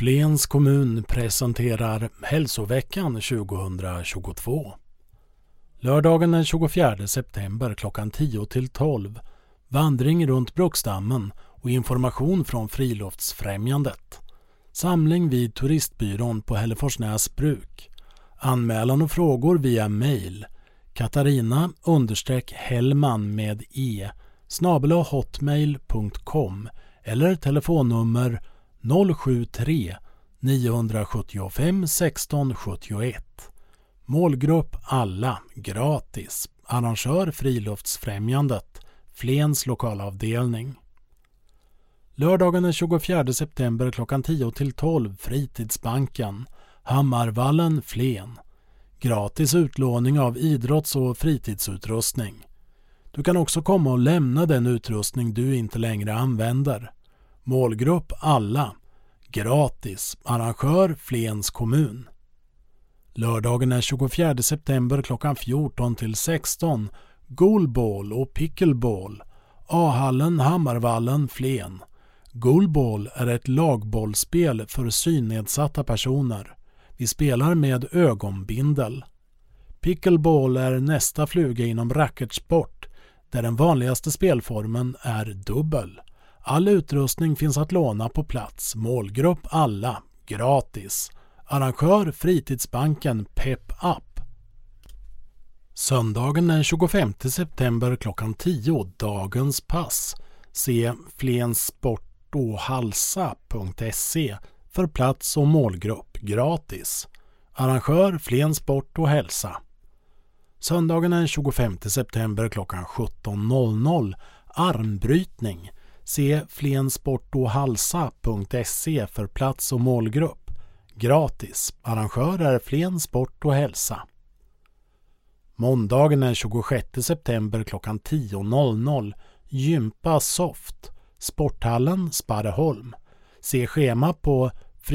Flens kommun presenterar Hälsoveckan 2022. Lördagen den 24 september klockan 10-12. Vandring runt Bruksdammen och information från Friluftsfrämjandet. Samling vid turistbyrån på Hälleforsnäs bruk. Anmälan och frågor via mail. Katarina_Hellman med @hotmail.com eller telefonnummer 073 975 1671. Målgrupp alla, gratis. Arrangör Friluftsfrämjandet, Flens lokalavdelning. Lördagen den 24 september klockan 10-12 Fritidsbanken, Hammarvallen, Flen. Gratis utlåning av idrotts- och fritidsutrustning. Du kan också komma och lämna den utrustning du inte längre använder. Målgrupp alla. Gratis. Arrangör Flens kommun. Lördagen den 24 september klockan 14-16. Goalball och pickleball. A-hallen Hammarvallen Flen. Goalball är ett lagbollspel för synnedsatta personer. Vi spelar med ögonbindel. Pickleball är nästa fluga inom racketsport där den vanligaste spelformen är dubbel. All utrustning finns att låna på plats. Målgrupp alla. Gratis. Arrangör Fritidsbanken Pep Up. Söndagen den 25 september klockan 10. Dagens pass. Se flensport-och-halsa.se för plats och målgrupp. Gratis. Arrangör Flens sport och hälsa. Söndagen den 25 september klockan 17.00. Armbrytning. Se flensport-och-halsa.se för plats och målgrupp. Gratis. Arrangör är Flens sport och hälsa. Måndagen den 26 september klockan 10.00. Gympa Soft. Sporthallen Sparreholm. Se schema på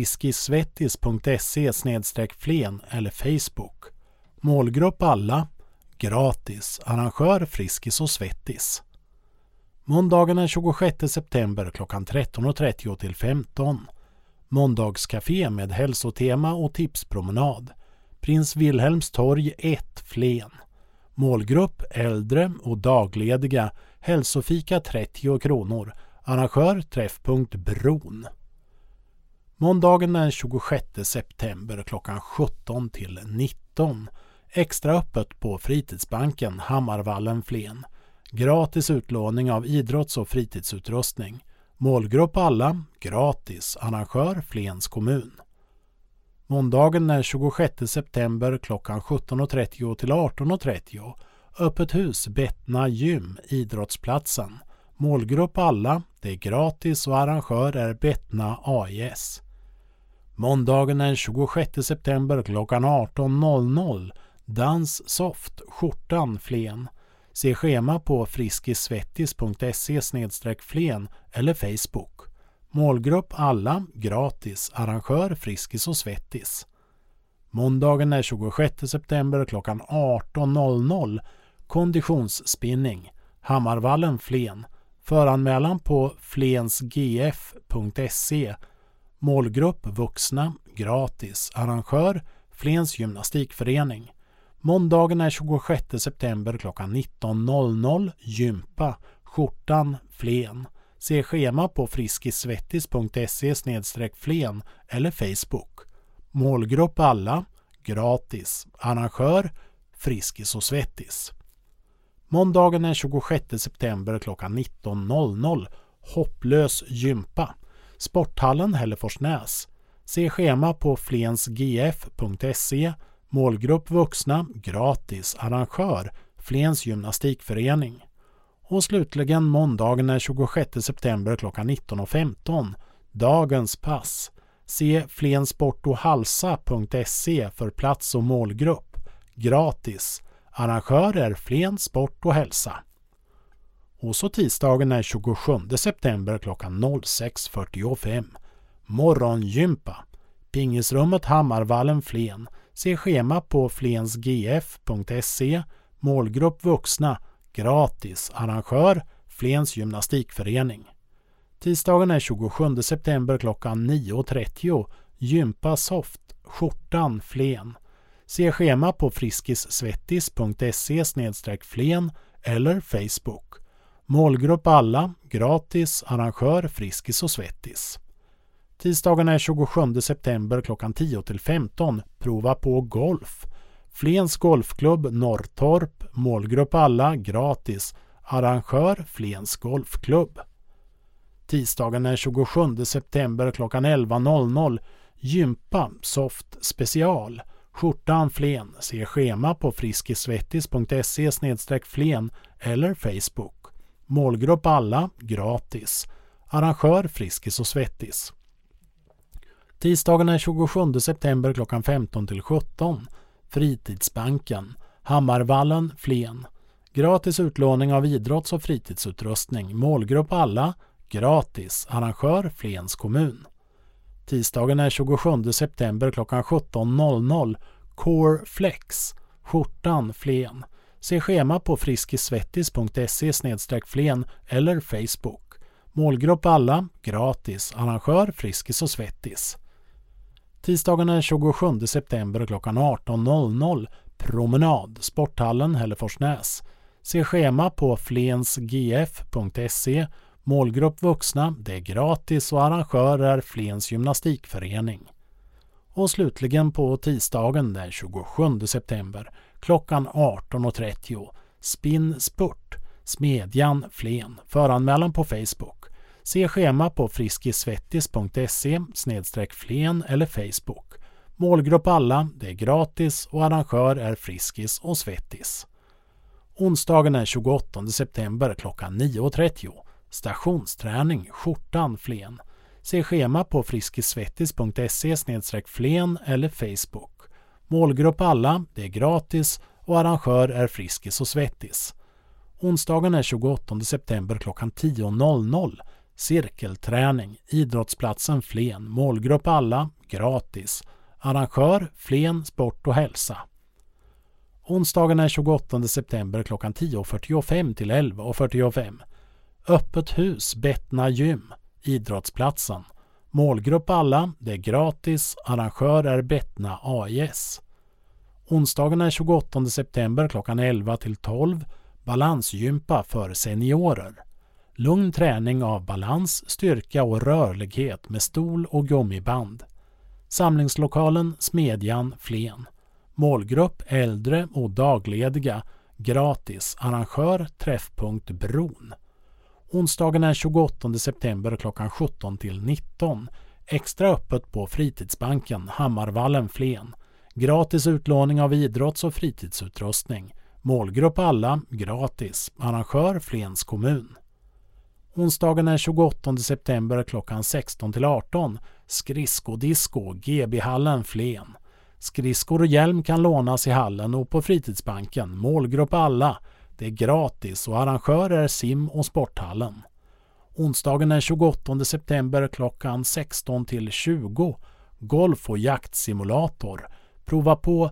friskisvettis.se/flen eller Facebook. Målgrupp alla. Gratis. Arrangör Friskis och Svettis. Måndagen den 26 september klockan 13.30 till 15. Måndagscafé med hälsotema och tipspromenad. Prins Wilhelms torg 1 Flen. Målgrupp äldre och daglediga. Hälsofika 30 kronor. Arrangör Träffpunkt Bron. Måndagen den 26 september klockan 17 till 19. Extra öppet på Fritidsbanken Hammarvallen Flen. Gratis utlåning av idrotts- och fritidsutrustning. Målgrupp alla. Gratis. Arrangör Flens kommun. Måndagen den 26 september klockan 17.30 till 18.30. Öppet hus Bettna gym Idrottsplatsen. Målgrupp alla. Det är gratis och arrangör är Bettna AIS. Måndagen den 26 september klockan 18.00. Dans Soft Skjortan Flen. Se schema på friskisvettis.se/flen eller Facebook. Målgrupp alla. Gratis. Arrangör Friskis och Svettis. Måndagen den 26 september klockan 18.00. Konditionsspinning. Hammarvallen Flen. Föranmälan på flensgf.se. Målgrupp vuxna. Gratis. Arrangör Flens gymnastikförening. Måndagen är 26 september klockan 19.00. Gympa Skjortan Flen. Se schema på friskisvettis.se/flen eller Facebook. Målgrupp alla. Gratis. Arrangör Friskis och Svettis. Måndagen är 26 september klockan 19.00. Hopplös gympa. Sporthallen Hälleforsnäs. Se schema på flensgf.se. Målgrupp vuxna. Gratis. Arrangör Flens gymnastikförening. Och slutligen måndagen är 26 september klockan 19.15. Dagens pass. Se flensport-och-halsa.se för plats och målgrupp. Gratis. Arrangör är Flens sport och hälsa. Och så tisdagen är 27 september klockan 06.45. Morgongympa. Pingisrummet Hammarvallen Flen. Se schema på flensgf.se. Målgrupp vuxna. Gratis. Arrangör Flens gymnastikförening. Tisdagen är 27 september klockan 9.30. Gympa soft, skjortan, Flen. Se schema på friskissvettis.se/flen eller Facebook. Målgrupp alla, gratis, arrangör Friskis och Svettis. Tisdagen är 27 september klockan 10-15. Prova på golf. Flens golfklubb Norrtorp, målgrupp alla, gratis, arrangör Flens golfklubb. Tisdagen är 27 september klockan 11.00. Gympa soft special. Skjortan Flen. Se schema på friskisvettis.se/flen eller Facebook. Målgrupp alla, gratis. Arrangör Friskis och Svettis. Tisdagen är 27 september klockan 15-17. Fritidsbanken. Hammarvallen, Flen. Gratis utlåning av idrotts- och fritidsutrustning. Målgrupp alla, gratis. Arrangör Flens kommun. Tisdagen är 27 september klockan 17.00. Core Flex. Skjortan Flen. Se schema på friskisvettis.se/flen eller Facebook. Målgrupp alla, gratis. Arrangör Friskis och Svettis. Tisdagen är 27 september klockan 18.00. Promenad, Sporthallen, Hälleforsnäs. Se schema på flensgf.se. Målgrupp vuxna, det är gratis och arrangör är Flens gymnastikförening. Och slutligen på tisdagen den 27 september klockan 18.30. Spinn Spurt, Smedjan, Flen. Föranmälan på Facebook. Se schema på friskisvettis.se/flen eller Facebook. Målgrupp alla, det är gratis och arrangör är Friskis och Svettis. Onsdagen den 28 september klockan 9.30. Stationsträning, skjortan, Flen. Se schema på friskisvettis.se/flen eller Facebook. Målgrupp alla, det är gratis och arrangör är Friskis och Svettis. Onsdagen är 28 september klockan 10.00. Cirkelträning, idrottsplatsen Flen. Målgrupp alla, gratis. Arrangör Flen Sport och hälsa. Onsdagen är 28 september klockan 10.45 till 11.45. Öppet hus, Bettna gym, idrottsplatsen. Målgrupp alla, det är gratis. Arrangör är Bettna AIS. Onsdagen är 28 september klockan 11 till 12. Balansgympa för seniorer. Lugn träning av balans, styrka och rörlighet med stol och gummiband. Samlingslokalen Smedjan, Flen. Målgrupp äldre och daglediga. Gratis. Arrangör Träffpunkt Bron. Onsdagen är 28 september klockan 17 till 19. Extra öppet på Fritidsbanken, Hammarvallen, Flen. Gratis utlåning av idrotts- och fritidsutrustning. Målgrupp alla, gratis. Arrangör Flens kommun. Onsdagen är 28 september klockan 16 till 18. Skridskodisco, GB-hallen, Flen. Skridskor och hjälm kan lånas i hallen och på Fritidsbanken. Målgrupp alla. Det är gratis och arrangör är sim- och sporthallen. Onsdagen är 28 september klockan 16 till 20. Golf- och jaktsimulator. Prova på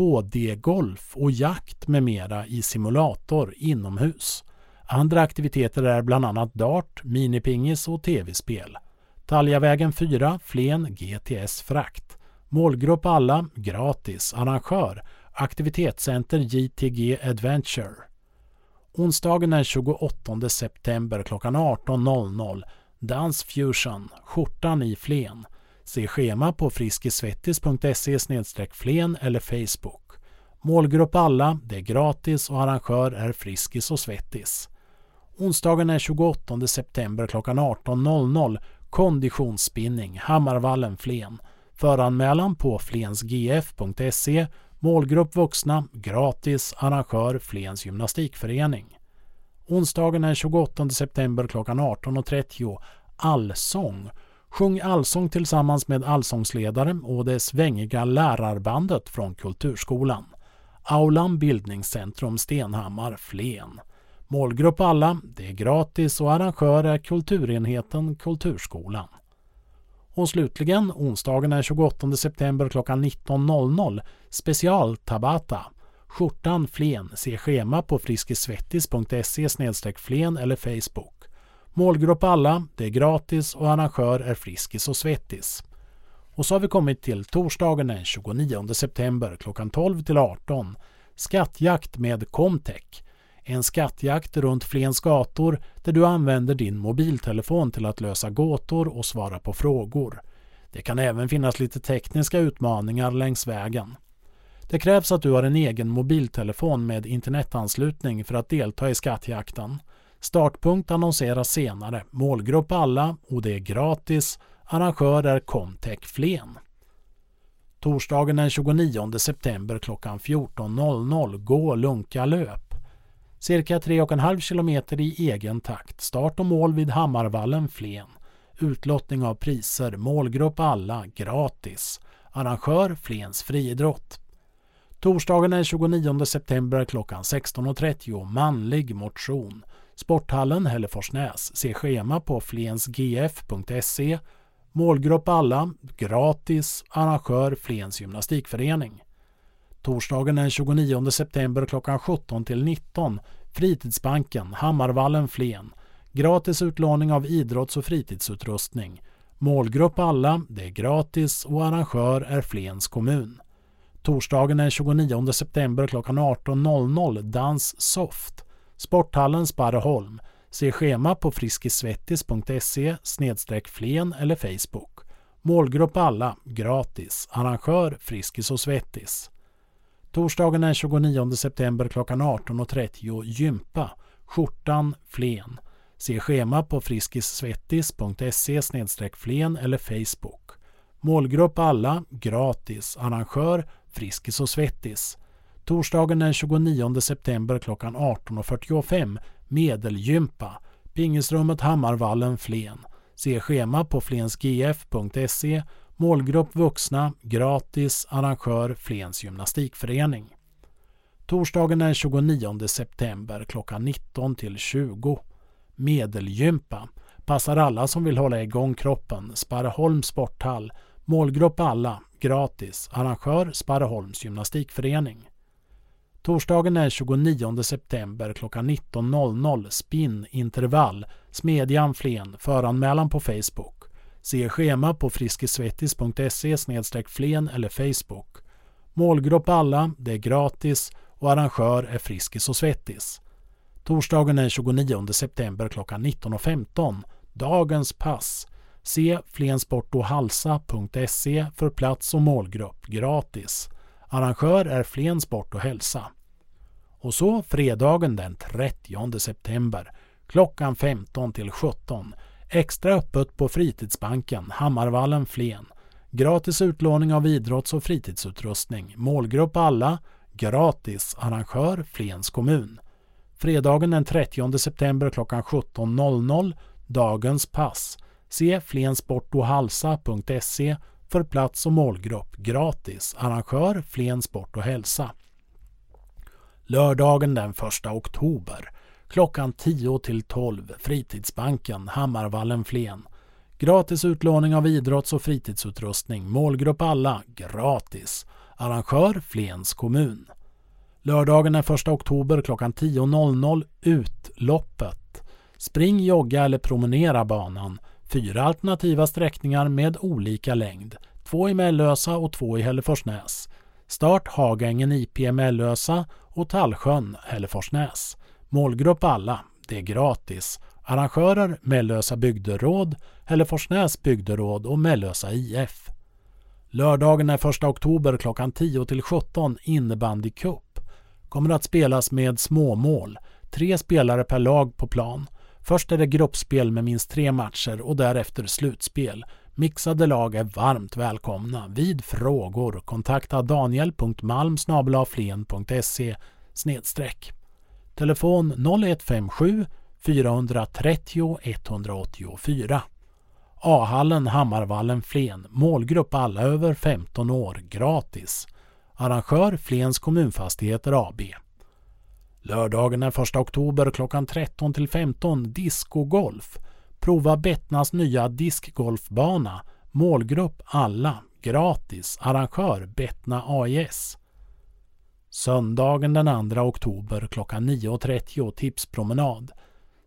HD-golf och jakt med mera i simulator inomhus. Andra aktiviteter är bland annat dart, minipingis och tv-spel. Taljavägen 4, Flen, GTS frakt. Målgrupp alla, gratis. Arrangör, aktivitetscenter JTG Adventure. Onsdagen är 28 september klockan 18.00. Dance Fusion, skjortan i Flen. Se schema på friskisvettis.se/flen eller Facebook. Målgrupp alla, det är gratis och arrangör är Friskis och Svettis. Onsdagen är 28 september klockan 18.00. Konditionsspinning, Hammarvallen, Flen. Föranmälan på flensgf.se. Målgrupp vuxna, gratis, arrangör Flens gymnastikförening. Onsdagen är 28 september klockan 18.30. Allsång. Sjung allsång tillsammans med allsångsledare och det svängiga lärarbandet från Kulturskolan. Aulan Bildningscentrum Stenhammar, Flen. Målgrupp alla, det är gratis och arrangör är kulturenheten Kulturskolan. Och slutligen, onsdagen är 28 september klockan 19.00. Special Tabata. Skjortan Flen. Se schema på friskisvettis.se/flen eller Facebook. Målgrupp alla, det är gratis och arrangör är Friskis och Svettis. Och så har vi kommit till torsdagen den 29 september klockan 12 till 18. Skattjakt med Comtech. En skattjakt runt Flens gator där du använder din mobiltelefon till att lösa gåtor och svara på frågor. Det kan även finnas lite tekniska utmaningar längs vägen. Det krävs att du har en egen mobiltelefon med internetanslutning för att delta i skattjakten. Startpunkt annonseras senare. Målgrupp alla och det är gratis. Arrangör är Comtech Flen. Torsdagen den 29 september klockan 14.00 gå lunka löp. Cirka 3,5 kilometer i egen takt. Start och mål vid Hammarvallen Flen. Utlottning av priser. Målgrupp alla gratis. Arrangör Flens friidrott. Torsdagen den 29 september klockan 16.30 manlig motion. Sporthallen Hälleforsnäs. Se schema på flensgf.se. Målgrupp alla, gratis, arrangör Flens gymnastikförening. Torsdagen den 29 september klockan 17 till 19, Fritidsbanken, Hammarvallen Flen. Gratis utlåning av idrotts- och fritidsutrustning. Målgrupp alla, det är gratis och arrangör är Flens kommun. Torsdagen den 29 september klockan 18.00, Dans Soft. Sporthallen Sparreholm. Se schema på friskisvettis.se/Flen eller Facebook. Målgrupp alla, gratis. Arrangör Friskis och Svettis. Torsdagen den 29 september klockan 18.30 gympa. Skjortan Flen. Se schema på friskisvettis.se/Flen eller Facebook. Målgrupp alla, gratis. Arrangör Friskis och Svettis. Torsdagen den 29 september klockan 18.45 medelgympa. Pingisrummet Hammarvallen Flen. Se schema på flensgf.se. Målgrupp vuxna, gratis, arrangör Flens gymnastikförening. Torsdagen den 29 september klockan 19 till 20. Medelgympa. Passar alla som vill hålla igång kroppen. Sparreholms sporthall. Målgrupp alla, gratis, arrangör Sparreholms gymnastikförening. Torsdagen den 29 september klockan 19.00 spinnintervall, Smedjan Flen, föranmälan på Facebook. Se schema på friskisvettis.se/Flen eller Facebook. Målgrupp alla, det är gratis och arrangör är Friskis och Svettis. Torsdagen den 29 september klockan 19.15, dagens pass. Se flensport-och-halsa.se för plats och målgrupp, gratis. Arrangör är Flen Sport och Hälsa. Och så fredagen den 30 september klockan 15 till 17. Extra öppet på Fritidsbanken, Hammarvallen Flen. Gratis utlåning av idrotts- och fritidsutrustning. Målgrupp alla, gratis. Arrangör Flens kommun. Fredagen den 30 september klockan 17.00. Dagens pass. Se flensport-och-halsa.se för plats och målgrupp, gratis. Arrangör Flen Sport och Hälsa. Lördagen den 1 oktober klockan 10 till 12 Fritidsbanken, Hammarvallen Flen. Gratis utlåning av idrotts- och fritidsutrustning. Målgrupp alla, gratis. Arrangör Flens kommun. Lördagen den 1 oktober klockan 10.00 Utloppet. Spring, jogga eller promenera banan. 4 alternativa sträckningar med olika längd. 2 i Mellösa och 2 i Hälleforsnäs. Start Hagängen IP Mellösa och Tallsjön Hälleforsnäs. Målgrupp alla, det är gratis. Arrangörer Mellösa bygderåd, Hälleforsnäs bygderåd och Mellösa IF. Lördagen den 1 oktober klockan 10 till 17 innebandycup. Kommer att spelas med småmål. 3 spelare per lag på plan. Först är det gruppspel med minst 3 matcher och därefter slutspel. Mixade lag är varmt välkomna. Vid frågor kontakta daniel.malm@flen.se/. Telefon 0157 430 184. A-hallen Hammarvallen Flen. Målgrupp alla över 15 år. Gratis. Arrangör Flens kommunfastigheter AB. Lördagen den 1 oktober klockan 13 till 15 discogolf. Prova Bettnas nya diskgolfbana. Målgrupp alla. Gratis. Arrangör Bettna AIS. Söndagen den 2 oktober klockan 9.30 tipspromenad.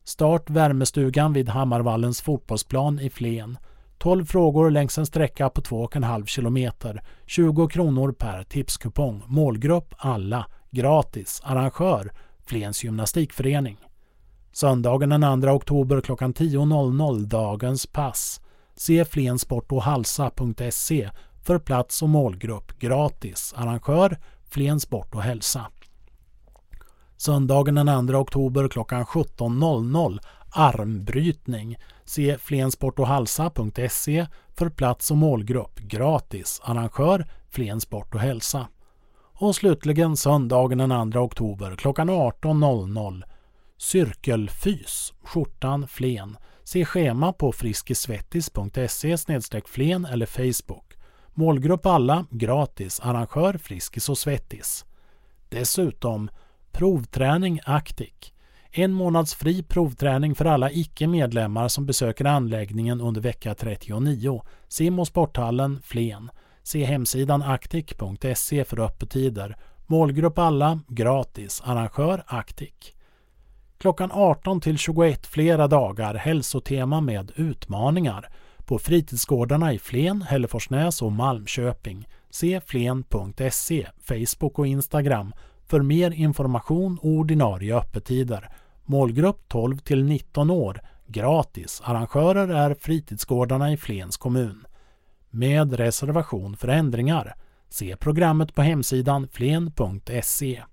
Start värmestugan vid Hammarvallens fotbollsplan i Flen. 12 frågor längs en sträcka på 2,5 kilometer. 20 kronor per tipskupong. Målgrupp alla. Gratis. Arrangör Flens gymnastikförening. Söndagen den 2 oktober klockan 10.00 dagens pass. Se flensport-och-halsa.se för plats och målgrupp. Gratis. Arrangör Flens sport och hälsa. Söndagen den 2 oktober klockan 17.00 armbrytning. Se flensport-och-halsa.se för plats och målgrupp. Gratis. Arrangör Flens sport och hälsa. Och slutligen söndagen den 2 oktober klockan 18.00 cirkelfys, skjortan Flen. Se schema på friskisvettis.se/flen eller Facebook. Målgrupp alla, gratis. Arrangör Friskis och Svettis. Dessutom provträning Actic. 1 månads fri provträning för alla icke-medlemmar som besöker anläggningen under vecka 39. Sim- och sporthallen Flen. Se hemsidan actic.se för öppettider. Målgrupp alla, gratis. Arrangör Actic. Klockan 18 till 21 flera dagar hälsotema med utmaningar på fritidsgårdarna i Flen, Hälleforsnäs och Malmköping. Se flen.se, Facebook och Instagram för mer information och ordinarie öppettider. Målgrupp 12 till 19 år, gratis. Arrangörer är fritidsgårdarna i Flens kommun. Med reservation för ändringar. Se programmet på hemsidan flen.se.